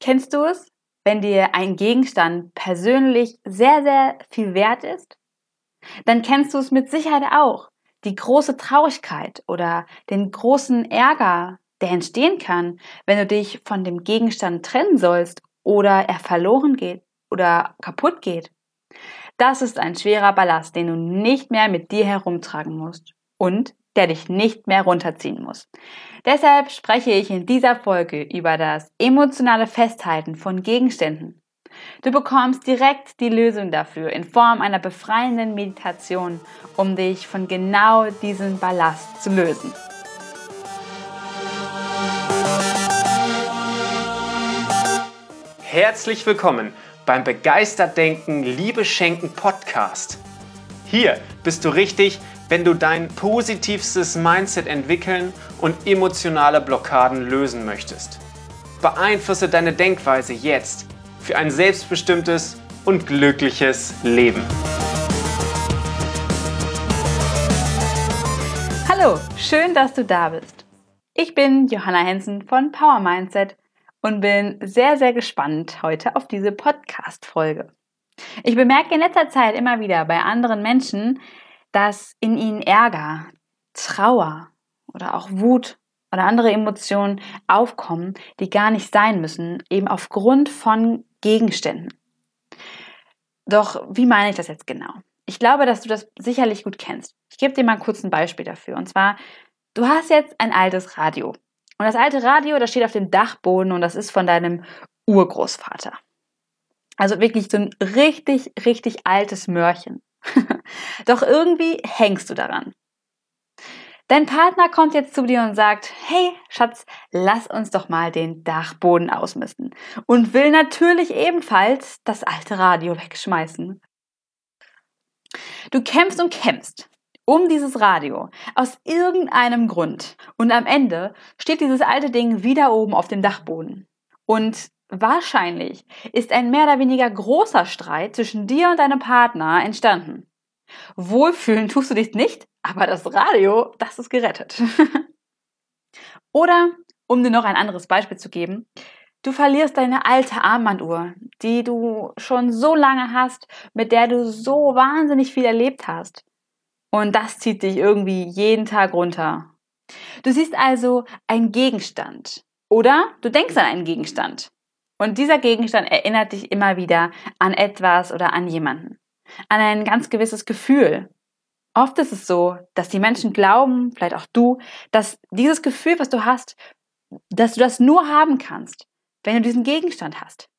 Kennst du es, wenn dir ein Gegenstand persönlich sehr, sehr viel wert ist? Dann kennst du es mit Sicherheit auch. Die große Traurigkeit oder den großen Ärger, der entstehen kann, wenn du dich von dem Gegenstand trennen sollst oder er verloren geht oder kaputt geht. Das ist ein schwerer Ballast, den du nicht mehr mit dir herumtragen musst und der dich nicht mehr runterziehen muss. Deshalb spreche ich in dieser Folge über das emotionale Festhalten von Gegenständen. Du bekommst direkt die Lösung dafür in Form einer befreienden Meditation, um dich von genau diesem Ballast zu lösen. Herzlich willkommen beim Begeistert Denken, Liebe Schenken Podcast. Hier bist du richtig, wenn du dein positivstes Mindset entwickeln und emotionale Blockaden lösen möchtest. Beeinflusse deine Denkweise jetzt für ein selbstbestimmtes und glückliches Leben. Hallo, schön, dass du da bist. Ich bin Johanna Hensen von Power Mindset und bin sehr, sehr gespannt heute auf diese Podcast-Folge. Ich bemerke in letzter Zeit immer wieder bei anderen Menschen, dass in ihnen Ärger, Trauer oder auch Wut oder andere Emotionen aufkommen, die gar nicht sein müssen, eben aufgrund von Gegenständen. Doch wie meine ich das jetzt genau? Ich glaube, dass du das sicherlich gut kennst. Ich gebe dir mal kurz ein Beispiel dafür. Und zwar, du hast jetzt ein altes Radio. Und das alte Radio, das steht auf dem Dachboden und das ist von deinem Urgroßvater. Also wirklich so ein richtig, richtig altes Mörchen. Doch irgendwie hängst du daran. Dein Partner kommt jetzt zu dir und sagt, hey Schatz, lass uns doch mal den Dachboden ausmisten. Und will natürlich ebenfalls das alte Radio wegschmeißen. Du kämpfst und kämpfst um dieses Radio aus irgendeinem Grund. Und am Ende steht dieses alte Ding wieder oben auf dem Dachboden. Und wahrscheinlich ist ein mehr oder weniger großer Streit zwischen dir und deinem Partner entstanden. Wohlfühlen tust du dich nicht, aber das Radio, das ist gerettet. Oder, um dir noch ein anderes Beispiel zu geben, du verlierst deine alte Armbanduhr, die du schon so lange hast, mit der du so wahnsinnig viel erlebt hast. Und das zieht dich irgendwie jeden Tag runter. Du siehst also einen Gegenstand. Oder du denkst an einen Gegenstand. Und dieser Gegenstand erinnert dich immer wieder an etwas oder an jemanden. An ein ganz gewisses Gefühl. Oft ist es so, dass die Menschen glauben, vielleicht auch du, dass dieses Gefühl, was du hast, dass du das nur haben kannst, wenn du diesen Gegenstand hast.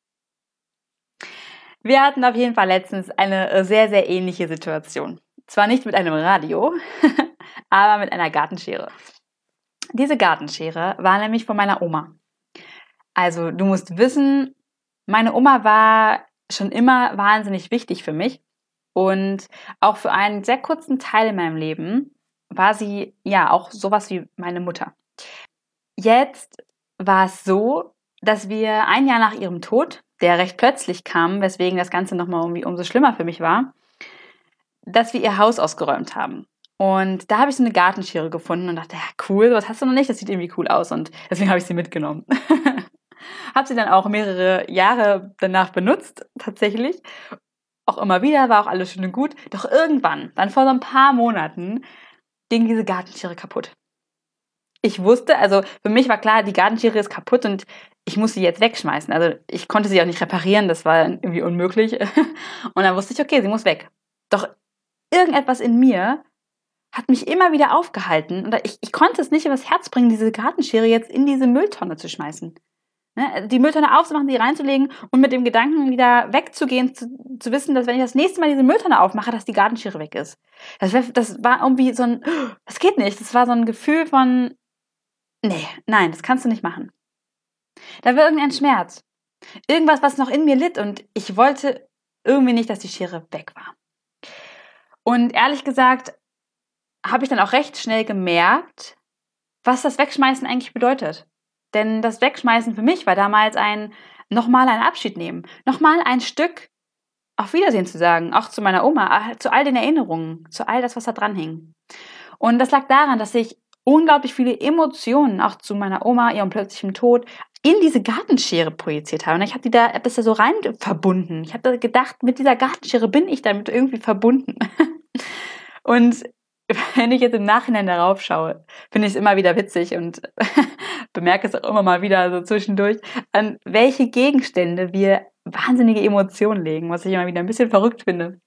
Wir hatten auf jeden Fall letztens eine sehr, sehr ähnliche Situation. Zwar nicht mit einem Radio, aber mit einer Gartenschere. Diese Gartenschere war nämlich von meiner Oma. Also du musst wissen, meine Oma war schon immer wahnsinnig wichtig für mich. Und auch für einen sehr kurzen Teil in meinem Leben war sie ja auch sowas wie meine Mutter. Jetzt war es so, dass wir ein Jahr nach ihrem Tod, der recht plötzlich kam, weswegen das Ganze nochmal irgendwie umso schlimmer für mich war, dass wir ihr Haus ausgeräumt haben. Und da habe ich so eine Gartenschere gefunden und dachte, ja cool, was hast du noch nicht? Das sieht irgendwie cool aus und deswegen habe ich sie mitgenommen. Habe sie dann auch mehrere Jahre danach benutzt, tatsächlich. Auch immer wieder, war auch alles schön und gut. Doch irgendwann, dann vor so ein paar Monaten, ging diese Gartenschere kaputt. Ich wusste, also für mich war klar, die Gartenschere ist kaputt und ich muss sie jetzt wegschmeißen. Also ich konnte sie auch nicht reparieren, das war irgendwie unmöglich. Und dann wusste ich, okay, sie muss weg. Doch irgendetwas in mir hat mich immer wieder aufgehalten. Und ich konnte es nicht übers Herz bringen, diese Gartenschere jetzt in diese Mülltonne zu schmeißen. Die Mülltonne aufzumachen, die reinzulegen und mit dem Gedanken wieder wegzugehen, zu wissen, dass wenn ich das nächste Mal diese Mülltonne aufmache, dass die Gartenschere weg ist. Das war irgendwie so ein, das geht nicht. Das war so ein Gefühl von, nein, das kannst du nicht machen. Da war irgendein Schmerz. Irgendwas, was noch in mir litt und ich wollte irgendwie nicht, dass die Schere weg war. Und ehrlich gesagt, habe ich dann auch recht schnell gemerkt, was das Wegschmeißen eigentlich bedeutet. Denn das Wegschmeißen für mich war damals nochmal ein Abschied nehmen. Nochmal ein Stück auf Wiedersehen zu sagen. Auch zu meiner Oma, zu all den Erinnerungen, zu all das, was da dran hing. Und das lag daran, dass ich unglaublich viele Emotionen auch zu meiner Oma, ihrem plötzlichen Tod in diese Gartenschere projiziert habe. Und ich habe das da so rein verbunden. Ich habe gedacht, mit dieser Gartenschere bin ich damit irgendwie verbunden. Und wenn ich jetzt im Nachhinein darauf schaue, finde ich es immer wieder witzig und bemerke es auch immer mal wieder so zwischendurch, an welche Gegenstände wir wahnsinnige Emotionen legen, was ich immer wieder ein bisschen verrückt finde.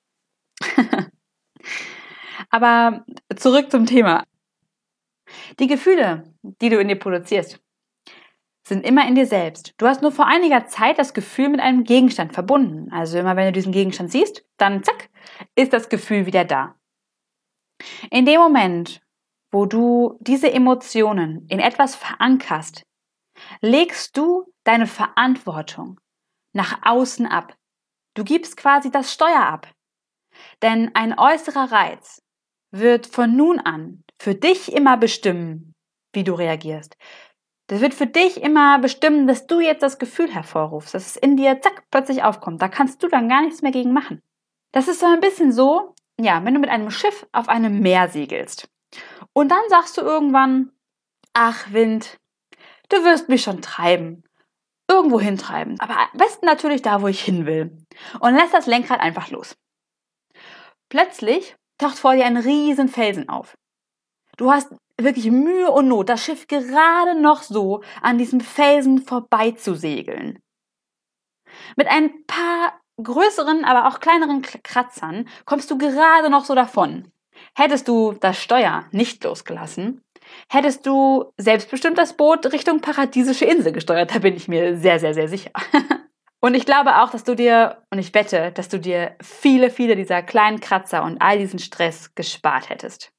Aber zurück zum Thema. Die Gefühle, die du in dir produzierst, sind immer in dir selbst. Du hast nur vor einiger Zeit das Gefühl mit einem Gegenstand verbunden. Also immer wenn du diesen Gegenstand siehst, dann zack, ist das Gefühl wieder da. In dem Moment, wo du diese Emotionen in etwas verankerst, legst du deine Verantwortung nach außen ab. Du gibst quasi das Steuer ab. Denn ein äußerer Reiz wird von nun an für dich immer bestimmen, wie du reagierst. Das wird für dich immer bestimmen, dass du jetzt das Gefühl hervorrufst, dass es in dir zack plötzlich aufkommt. Da kannst du dann gar nichts mehr gegen machen. Das ist so ein bisschen so, ja, wenn du mit einem Schiff auf einem Meer segelst und dann sagst du irgendwann, ach Wind, du wirst mich schon treiben, irgendwo hintreiben, aber am besten natürlich da, wo ich hin will, und lässt das Lenkrad einfach los. Plötzlich taucht vor dir ein riesen Felsen auf. Du hast wirklich Mühe und Not, das Schiff gerade noch so an diesem Felsen vorbei zu segeln. Mit ein paar größeren, aber auch kleineren Kratzern kommst du gerade noch so davon. Hättest du das Steuer nicht losgelassen, hättest du selbstbestimmt das Boot Richtung paradiesische Insel gesteuert. Da bin ich mir sehr, sehr, sehr sicher. Und ich glaube auch, und ich wette, dass du dir viele, viele dieser kleinen Kratzer und all diesen Stress gespart hättest.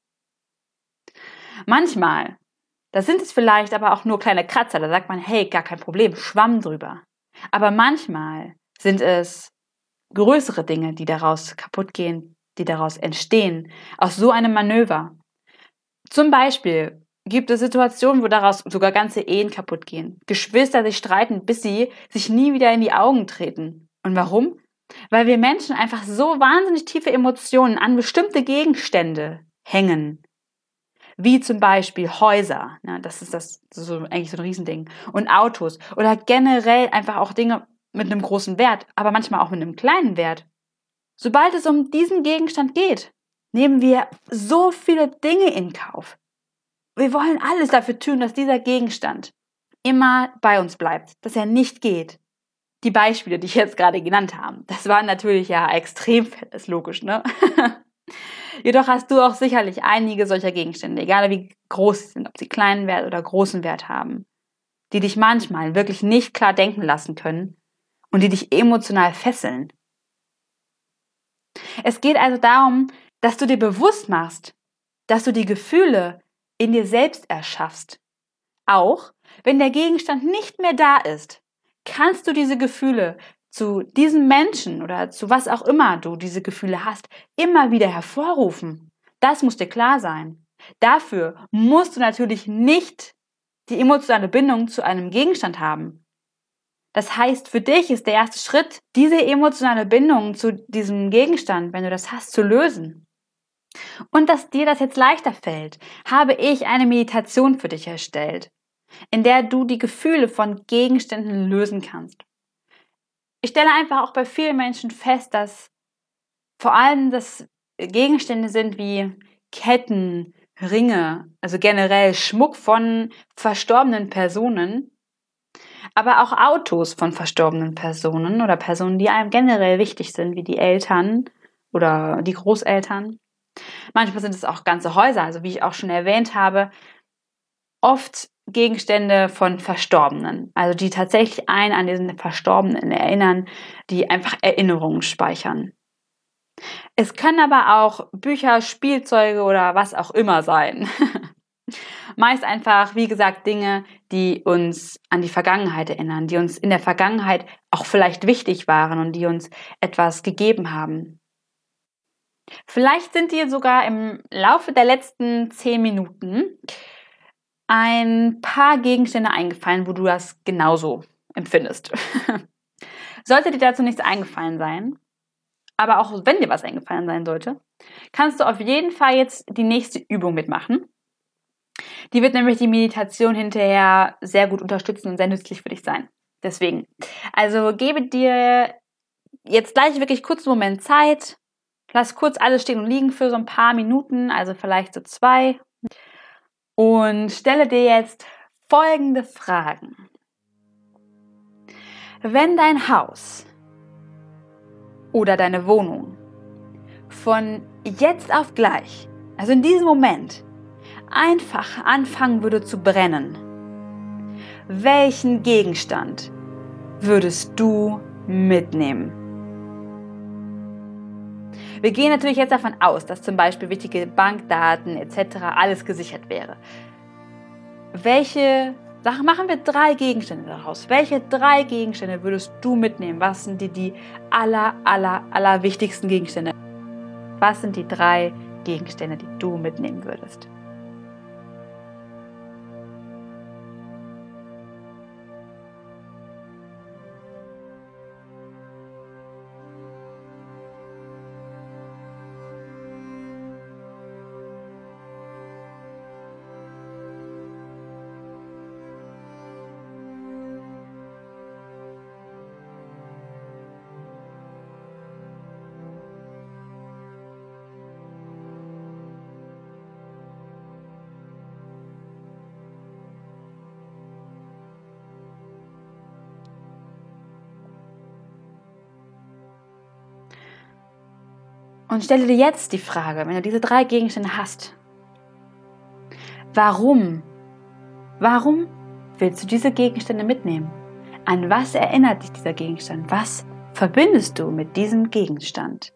Manchmal, da sind es vielleicht aber auch nur kleine Kratzer, da sagt man, hey, gar kein Problem, Schwamm drüber. Aber manchmal sind es größere Dinge, die daraus kaputt gehen, die daraus entstehen, aus so einem Manöver. Zum Beispiel gibt es Situationen, wo daraus sogar ganze Ehen kaputt gehen. Geschwister sich streiten, bis sie sich nie wieder in die Augen treten. Und warum? Weil wir Menschen einfach so wahnsinnig tiefe Emotionen an bestimmte Gegenstände hängen. Wie zum Beispiel Häuser, ne, das ist so eigentlich so ein Riesending. Und Autos oder generell einfach auch Dinge mit einem großen Wert, aber manchmal auch mit einem kleinen Wert. Sobald es um diesen Gegenstand geht, nehmen wir so viele Dinge in Kauf. Wir wollen alles dafür tun, dass dieser Gegenstand immer bei uns bleibt, dass er nicht geht. Die Beispiele, die ich jetzt gerade genannt habe, das waren natürlich ja Extremfälle, ist logisch, ne? Jedoch hast du auch sicherlich einige solcher Gegenstände, egal wie groß sie sind, ob sie kleinen Wert oder großen Wert haben, die dich manchmal wirklich nicht klar denken lassen können und die dich emotional fesseln. Es geht also darum, dass du dir bewusst machst, dass du die Gefühle in dir selbst erschaffst. Auch wenn der Gegenstand nicht mehr da ist, kannst du diese Gefühle zu diesem Menschen oder zu was auch immer du diese Gefühle hast, immer wieder hervorrufen. Das muss dir klar sein. Dafür musst du natürlich nicht die emotionale Bindung zu einem Gegenstand haben. Das heißt, für dich ist der erste Schritt, diese emotionale Bindung zu diesem Gegenstand, wenn du das hast, zu lösen. Und dass dir das jetzt leichter fällt, habe ich eine Meditation für dich erstellt, in der du die Gefühle von Gegenständen lösen kannst. Ich stelle einfach auch bei vielen Menschen fest, dass vor allem das Gegenstände sind wie Ketten, Ringe, also generell Schmuck von verstorbenen Personen, aber auch Autos von verstorbenen Personen oder Personen, die einem generell wichtig sind, wie die Eltern oder die Großeltern. Manchmal sind es auch ganze Häuser, also wie ich auch schon erwähnt habe, oft Gegenstände von Verstorbenen, also die tatsächlich einen an diesen Verstorbenen erinnern, die einfach Erinnerungen speichern. Es können aber auch Bücher, Spielzeuge oder was auch immer sein. Meist einfach, wie gesagt, Dinge, die uns an die Vergangenheit erinnern, die uns in der Vergangenheit auch vielleicht wichtig waren und die uns etwas gegeben haben. Vielleicht sind dir sogar im Laufe der letzten 10 Minuten ein paar Gegenstände eingefallen, wo du das genauso empfindest. Sollte dir dazu nichts eingefallen sein, aber auch wenn dir was eingefallen sein sollte, kannst du auf jeden Fall jetzt die nächste Übung mitmachen. Die wird nämlich die Meditation hinterher sehr gut unterstützen und sehr nützlich für dich sein. Deswegen, also gebe dir jetzt gleich wirklich kurz einen Moment Zeit. Lass kurz alles stehen und liegen für so ein paar Minuten, also vielleicht so 2. Und stelle dir jetzt folgende Fragen. Wenn dein Haus oder deine Wohnung von jetzt auf gleich, also in diesem Moment, einfach anfangen würde zu brennen, welchen Gegenstand würdest du mitnehmen? Wir gehen natürlich jetzt davon aus, dass zum Beispiel wichtige Bankdaten etc. alles gesichert wäre. Machen wir 3 Gegenstände daraus. Welche 3 Gegenstände würdest du mitnehmen? Was sind die aller wichtigsten Gegenstände? Was sind die 3 Gegenstände, die du mitnehmen würdest? Und stelle dir jetzt die Frage, wenn du diese 3 Gegenstände hast, warum willst du diese Gegenstände mitnehmen? An was erinnert dich dieser Gegenstand? Was verbindest du mit diesem Gegenstand?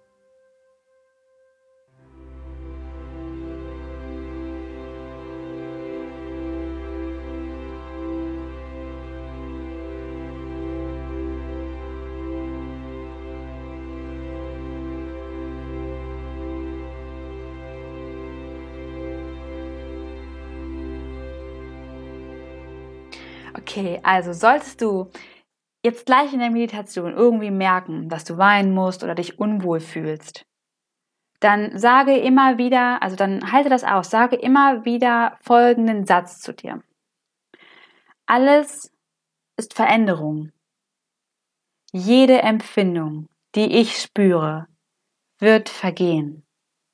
Okay, also solltest du jetzt gleich in der Meditation irgendwie merken, dass du weinen musst oder dich unwohl fühlst, dann sage immer wieder, also dann halte das aus, sage immer wieder folgenden Satz zu dir. Alles ist Veränderung. Jede Empfindung, die ich spüre, wird vergehen.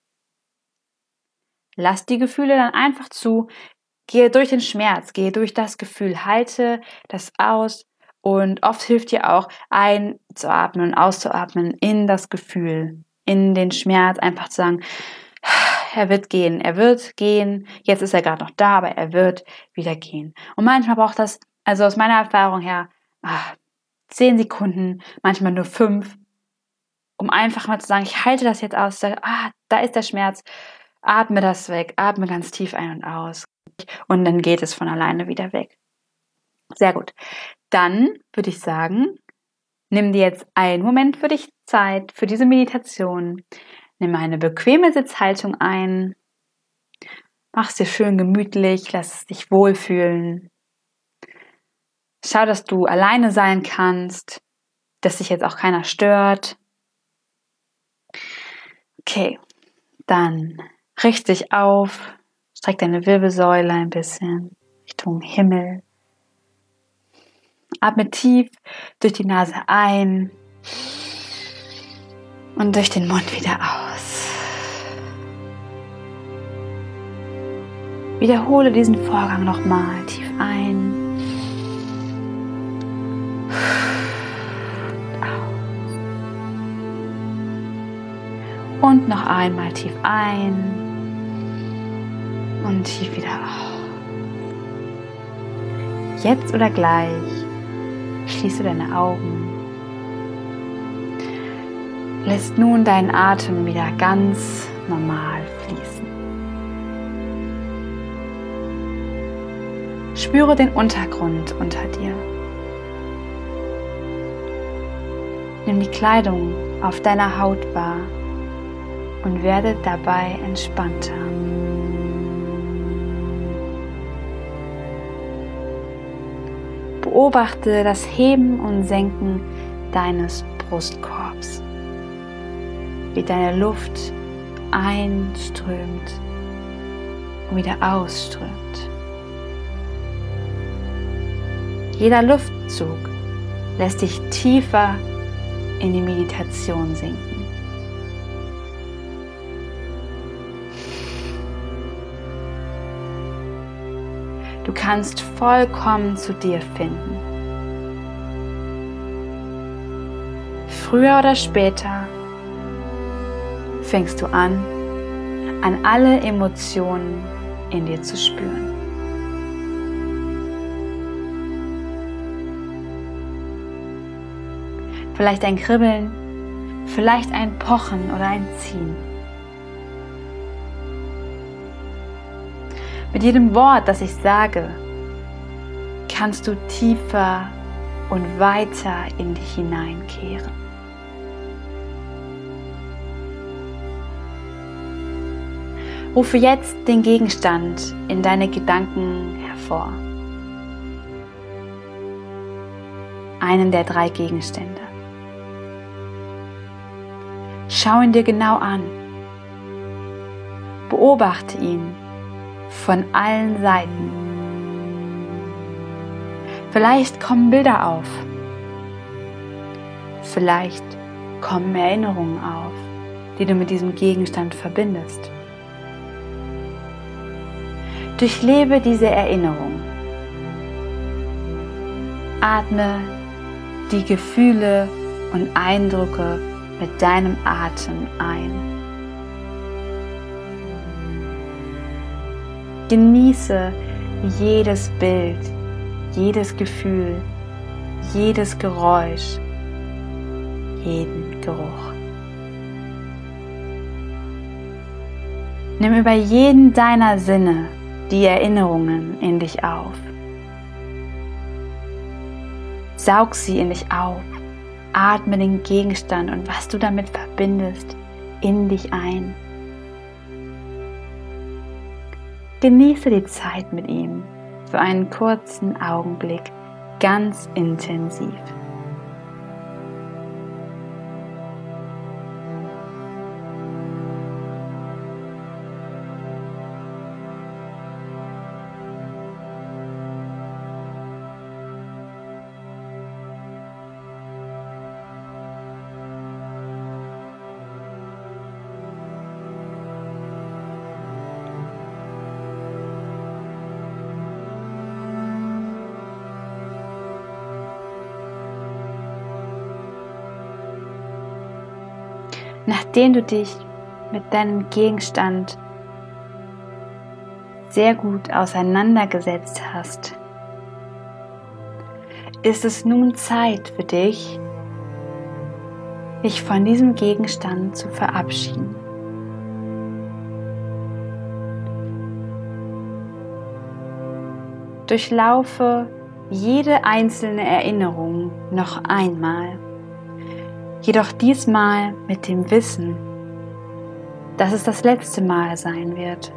Lass die Gefühle dann einfach zu. Gehe durch den Schmerz, gehe durch das Gefühl, halte das aus und oft hilft dir auch einzuatmen und auszuatmen in das Gefühl, in den Schmerz, einfach zu sagen, er wird gehen, jetzt ist er gerade noch da, aber er wird wieder gehen. Und manchmal braucht das, also aus meiner Erfahrung her, 10 Sekunden, manchmal nur 5, um einfach mal zu sagen, ich halte das jetzt aus, da ist der Schmerz, atme das weg, atme ganz tief ein und aus. Und dann geht es von alleine wieder weg. Sehr gut. Dann würde ich sagen, nimm dir jetzt einen Moment für dich Zeit, für diese Meditation. Nimm eine bequeme Sitzhaltung ein. Mach es dir schön gemütlich, lass es dich wohlfühlen. Schau, dass du alleine sein kannst, dass dich jetzt auch keiner stört. Okay, dann richte dich auf. Streck deine Wirbelsäule ein bisschen Richtung Himmel. Atme tief durch die Nase ein und durch den Mund wieder aus. Wiederhole diesen Vorgang nochmal. Tief ein. Und noch einmal tief ein. Und tief wieder auf. Jetzt oder gleich schließe deine Augen. Lässt nun deinen Atem wieder ganz normal fließen. Spüre den Untergrund unter dir. Nimm die Kleidung auf deiner Haut wahr und werde dabei entspannter. Beobachte das Heben und Senken deines Brustkorbs, wie deine Luft einströmt und wieder ausströmt. Jeder Luftzug lässt dich tiefer in die Meditation sinken. Du kannst vollkommen zu dir finden. Früher oder später fängst du an alle Emotionen in dir zu spüren. Vielleicht ein Kribbeln, vielleicht ein Pochen oder ein Ziehen. Mit jedem Wort, das ich sage, kannst du tiefer und weiter in dich hineinkehren. Rufe jetzt den Gegenstand in deine Gedanken hervor. Einen der 3 Gegenstände. Schau ihn dir genau an. Beobachte ihn von allen Seiten. Vielleicht kommen Bilder auf. Vielleicht kommen Erinnerungen auf, die du mit diesem Gegenstand verbindest. Durchlebe diese Erinnerung. Atme die Gefühle und Eindrücke mit deinem Atem ein. Genieße jedes Bild, jedes Gefühl, jedes Geräusch, jeden Geruch. Nimm über jeden deiner Sinne die Erinnerungen in dich auf. Saug sie in dich auf. Atme den Gegenstand und was du damit verbindest, in dich ein. Genieße die Zeit mit ihm für einen kurzen Augenblick ganz intensiv. Nachdem du dich mit deinem Gegenstand sehr gut auseinandergesetzt hast, ist es nun Zeit für dich, dich von diesem Gegenstand zu verabschieden. Durchlaufe jede einzelne Erinnerung noch einmal. Jedoch diesmal mit dem Wissen, dass es das letzte Mal sein wird.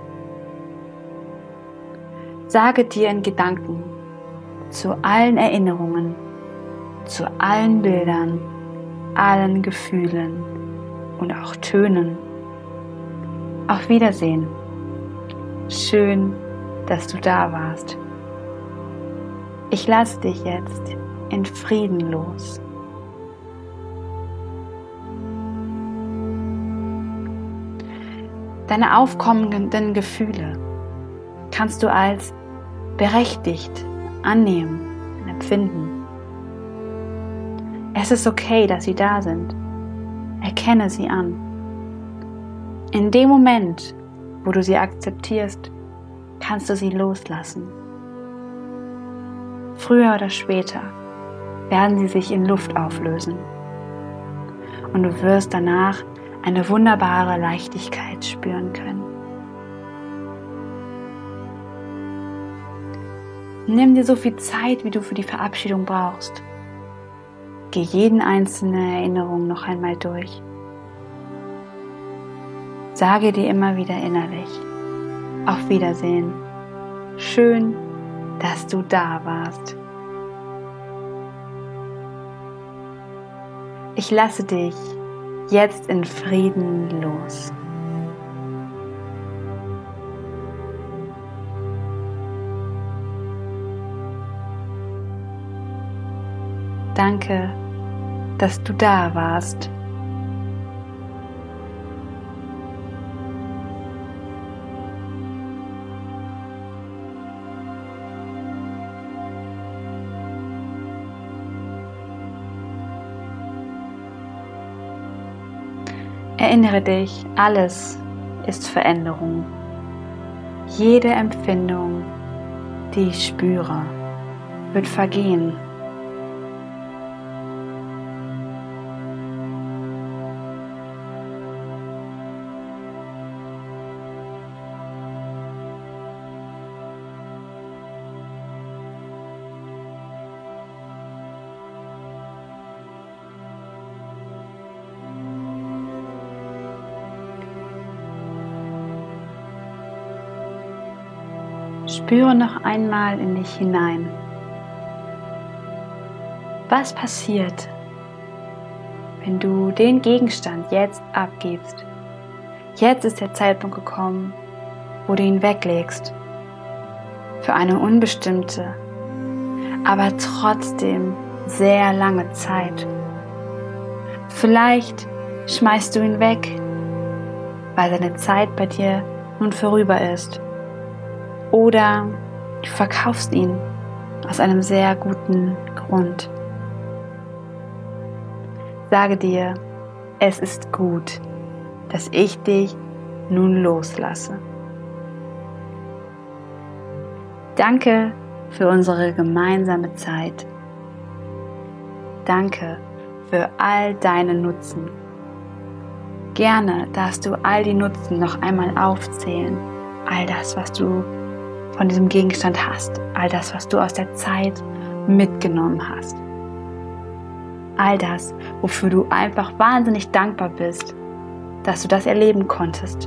Sage dir in Gedanken zu allen Erinnerungen, zu allen Bildern, allen Gefühlen und auch Tönen: Auf Wiedersehen. Schön, dass du da warst. Ich lasse dich jetzt in Frieden los. Deine aufkommenden Gefühle kannst du als berechtigt annehmen und empfinden. Es ist okay, dass sie da sind. Erkenne sie an. In dem Moment, wo du sie akzeptierst, kannst du sie loslassen. Früher oder später werden sie sich in Luft auflösen. Und du wirst danach eine wunderbare Leichtigkeit spüren können. Nimm dir so viel Zeit, wie du für die Verabschiedung brauchst. Geh jeden einzelne Erinnerung noch einmal durch. Sage dir immer wieder innerlich: Auf Wiedersehen. Schön, dass du da warst. Ich lasse dich jetzt in Frieden los. Danke, dass du da warst. Erinnere dich, alles ist Veränderung. Jede Empfindung, die ich spüre, wird vergehen. Spüre noch einmal in dich hinein. Was passiert, wenn du den Gegenstand jetzt abgibst? Jetzt ist der Zeitpunkt gekommen, wo du ihn weglegst. Für eine unbestimmte, aber trotzdem sehr lange Zeit. Vielleicht schmeißt du ihn weg, weil seine Zeit bei dir nun vorüber ist. Oder du verkaufst ihn aus einem sehr guten Grund. Sage dir, es ist gut, dass ich dich nun loslasse. Danke für unsere gemeinsame Zeit. Danke für all deine Nutzen. Gerne darfst du all die Nutzen noch einmal aufzählen. All das, was du von diesem Gegenstand hast. All das, was du aus der Zeit mitgenommen hast. All das, wofür du einfach wahnsinnig dankbar bist, dass du das erleben konntest.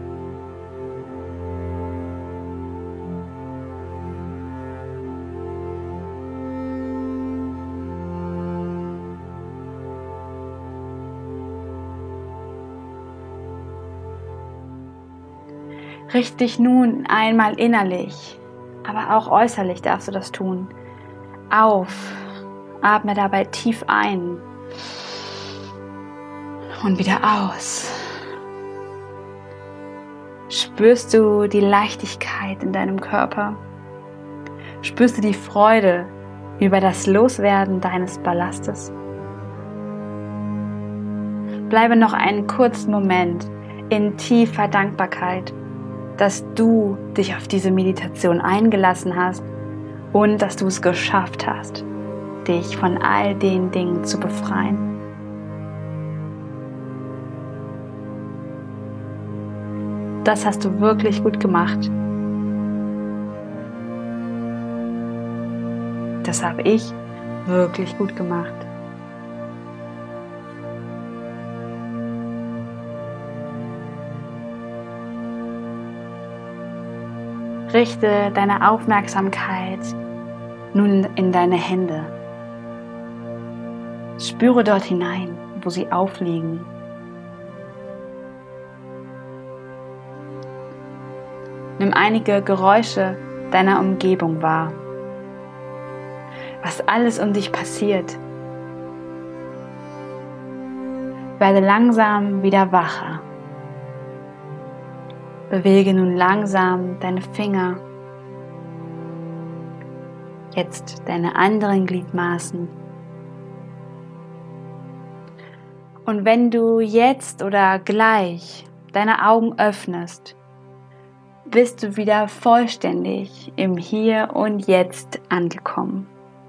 Richte dich nun einmal innerlich, aber auch äußerlich darfst du das tun, auf. Atme dabei tief ein und wieder aus. Spürst du die Leichtigkeit in deinem Körper? Spürst du die Freude über das Loswerden deines Ballastes? Bleibe noch einen kurzen Moment in tiefer Dankbarkeit, dass du dich auf diese Meditation eingelassen hast und dass du es geschafft hast, dich von all den Dingen zu befreien. Das hast du wirklich gut gemacht. Das habe ich wirklich gut gemacht. Richte deine Aufmerksamkeit nun in deine Hände. Spüre dort hinein, wo sie aufliegen. Nimm einige Geräusche deiner Umgebung wahr. Was alles um dich passiert. Werde langsam wieder wacher. Bewege nun langsam deine Finger, jetzt deine anderen Gliedmaßen. Und wenn du jetzt oder gleich deine Augen öffnest, bist du wieder vollständig im Hier und Jetzt angekommen.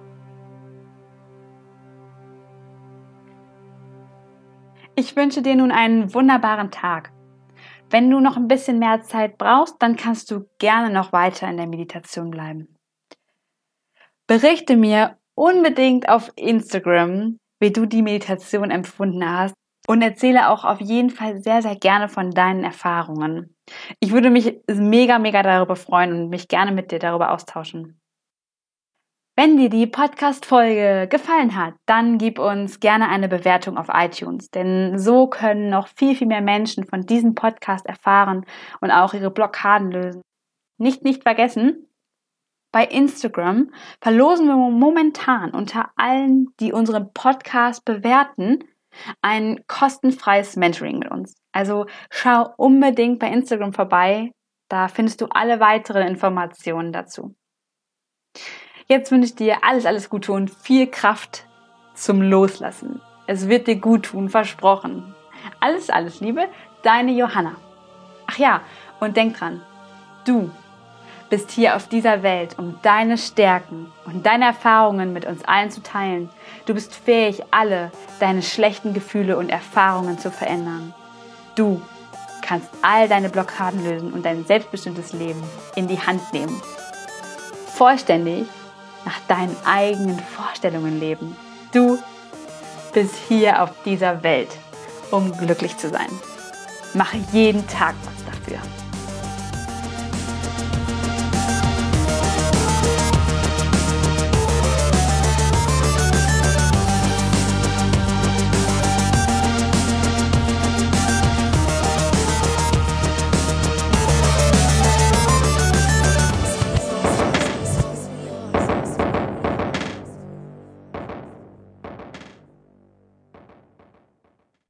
Ich wünsche dir nun einen wunderbaren Tag. Wenn du noch ein bisschen mehr Zeit brauchst, dann kannst du gerne noch weiter in der Meditation bleiben. Berichte mir unbedingt auf Instagram, wie du die Meditation empfunden hast und erzähle auch auf jeden Fall sehr, sehr gerne von deinen Erfahrungen. Ich würde mich mega, mega darüber freuen und mich gerne mit dir darüber austauschen. Wenn dir die Podcast-Folge gefallen hat, dann gib uns gerne eine Bewertung auf iTunes, denn so können noch viel, viel mehr Menschen von diesem Podcast erfahren und auch ihre Blockaden lösen. Nicht vergessen, Bei Instagram verlosen wir momentan unter allen, die unseren Podcast bewerten, ein kostenfreies Mentoring mit uns. Also schau unbedingt bei Instagram vorbei, da findest du alle weiteren Informationen dazu. Jetzt wünsche ich dir alles Gute und viel Kraft zum Loslassen. Es wird dir gut tun, versprochen. Alles Liebe, deine Johanna. Ach ja, und denk dran, du bist hier auf dieser Welt, um deine Stärken und deine Erfahrungen mit uns allen zu teilen. Du bist fähig, alle deine schlechten Gefühle und Erfahrungen zu verändern. Du kannst all deine Blockaden lösen und dein selbstbestimmtes Leben in die Hand nehmen. Vollständig nach deinen eigenen Vorstellungen leben. Du bist hier auf dieser Welt, um glücklich zu sein. Mache jeden Tag was dafür.